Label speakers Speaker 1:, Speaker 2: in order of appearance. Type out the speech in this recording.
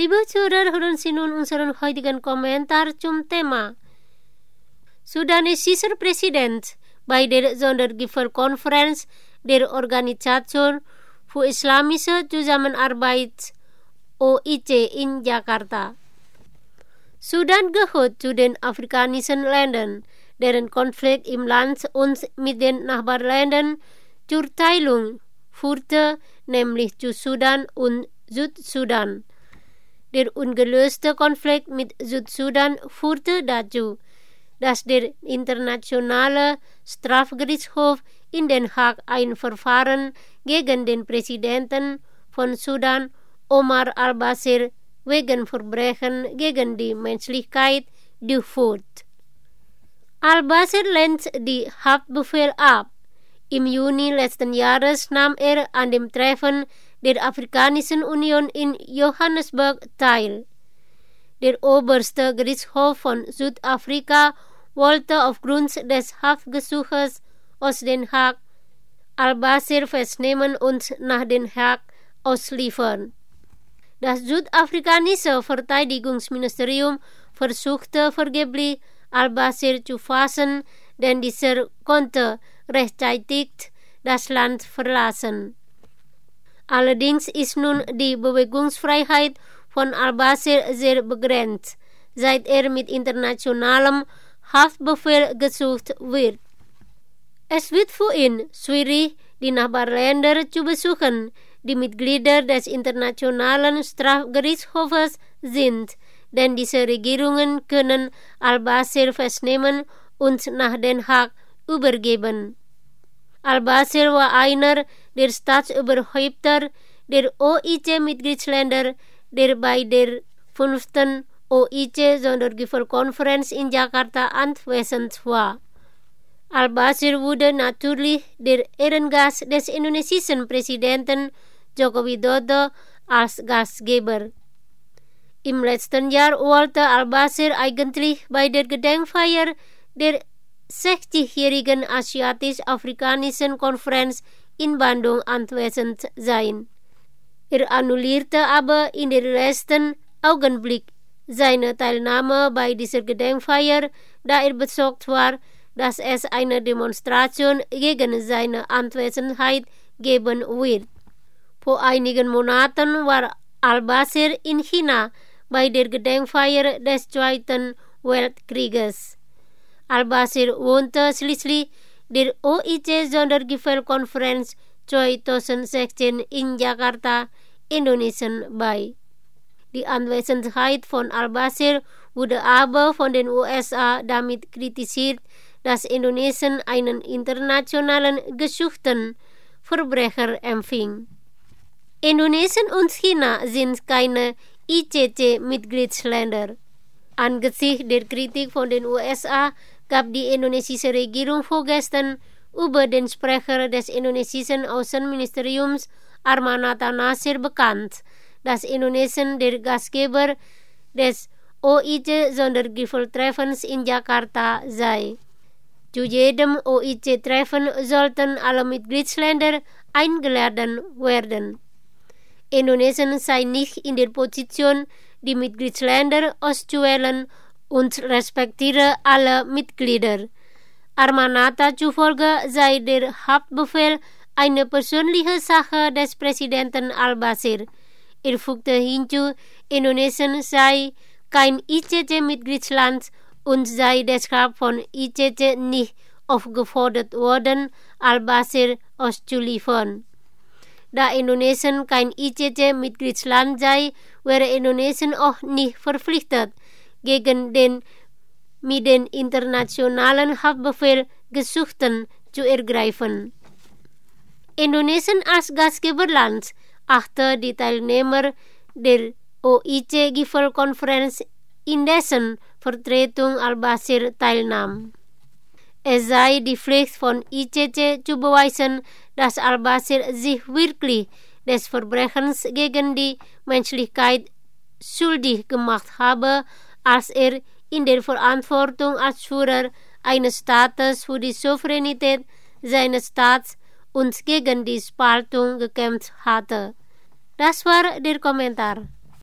Speaker 1: Liebe Zuhörer, hören Sie nun unseren heutigen Kommentar zum Thema. Sudanesischer Präsident bei der Sondergipfelkonferenz der Organisation für Islamische Zusammenarbeit OIC in Jakarta. Sudan gehört zu den afrikanischen Ländern, deren Konflikt im Land und mit den Nachbarländern zur Teilung führte, nämlich zu Sudan und Südsudan. Der ungelöste Konflikt mit Südsudan führte dazu, dass der Internationale Strafgerichtshof in Den Haag ein Verfahren gegen den Präsidenten von Sudan, Omar al-Bashir, wegen Verbrechen gegen die Menschlichkeit durchführt. Al-Bashir lehnt die Haftbefehl ab. Im Juni letzten Jahres nahm er an dem Treffen der Afrikanischen Union in Johannesburg teil. Der oberste Gerichtshof von Südafrika wollte aufgrund des Haftgesuches aus Den Haag al-Bashir festnehmen und nach Den Haag ausliefern. Das südafrikanische Verteidigungsministerium versuchte vergeblich, al-Bashir zu fassen, denn dieser konnte rechtzeitig das Land verlassen. Allerdings ist nun die Bewegungsfreiheit von al-Bashir sehr begrenzt, seit er mit internationalem Haftbefehl gesucht wird. Es wird für ihn schwierig, die Nachbarländer zu besuchen, die Mitglieder des Internationalen Strafgerichtshofes sind, denn diese Regierungen können al-Bashir festnehmen und nach Den Haag übergeben. Al-Bashir war einer der Staatsoberhäupter der OIC-Mitgliedsländer, der bei der 5. OIC-Sondergipfelkonferenz in Jakarta anwesend war. Al-Bashir wurde natürlich der Ehrengast des indonesischen Präsidenten Joko Widodo als Gastgeber. Im letzten Jahr wollte al-Bashir eigentlich bei der Gedenkfeier der 60-jährigen Asiatisch-Afrikanischen Konferenz in Bandung anwesend sein. Er annullierte aber in den letzten Augenblick seine Teilnahme bei dieser Gedenkfeier, da er besorgt war, dass es eine Demonstration gegen seine Anwesenheit geben wird. Vor einigen Monaten war al-Bashir in China bei der Gedenkfeier des Zweiten Weltkrieges. Al-Bashir wohnte schließlich der OIC-Sondergipfelkonferenz 2016 in Jakarta, Indonesien bei. Die Anwesenheit von al-Bashir wurde aber von den USA damit kritisiert, dass Indonesien einen internationalen gesuchten Verbrecher empfing. Indonesien und China sind keine ICC-Mitgliedsländer. Angesichts der Kritik von den USA gab die indonesische Regierung vorgestern über den Sprecher des indonesischen Außenministeriums Armanata Nasir bekannt, dass Indonesien der Gastgeber des OIC-Sondergipfeltreffens in Jakarta sei. Zu jedem OIC-Treffen sollten alle Mitgliedsländer eingeladen werden. Indonesien sei nicht in der Position, die Mitgliedsländer auszuwählen und respektiere alle Mitglieder. Armanata zufolge sei der Haftbefehl eine persönliche Sache des Präsidenten al-Bashir. Er fügte hinzu, Indonesien sei kein ICC-Mitgliedsland und sei deshalb von ICC nicht aufgefordert worden, al-Bashir auszuliefern. Da Indonesien kein ICC-Mitgliedsland sei, wäre Indonesien auch nicht verpflichtet, gegen den mit den internationalen Haftbefehl Gesuchten zu ergreifen. Indonesien als Gastgeberland achtet die Teilnehmer der OIC-Gipfelkonferenz, in dessen Vertretung al-Bashir teilnahm. Es sei die Pflicht von ICC zu beweisen, dass al-Bashir sich wirklich des Verbrechens gegen die Menschlichkeit schuldig gemacht habe, als er in der Verantwortung als Führer eines Staates für die Souveränität seines Staats und gegen die Spaltung gekämpft hatte. Das war der Kommentar.